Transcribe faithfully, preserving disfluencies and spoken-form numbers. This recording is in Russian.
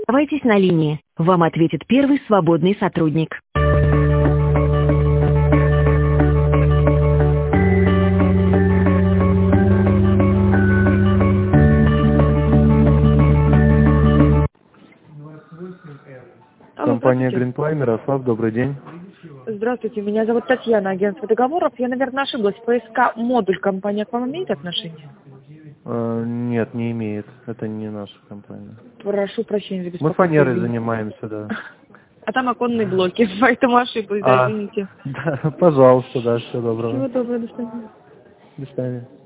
Оставайтесь на линии. Вам ответит первый свободный сотрудник. Алло, Компания здравствуйте. Greenplay, Мирослав, добрый день. Здравствуйте, меня зовут Татьяна, агентство договоров. Я, наверное, ошиблась. ПСК модуль компания к вам имеет отношение? Э, нет, не имеет. Это не наша компания. Прошу прощения за Мы беспокойство. фанерой извините. занимаемся, да. А там оконные блоки, поэтому ошиблась, да, А, извините. да, пожалуйста, да, всего доброго. Всего доброго, до свидания. До свидания.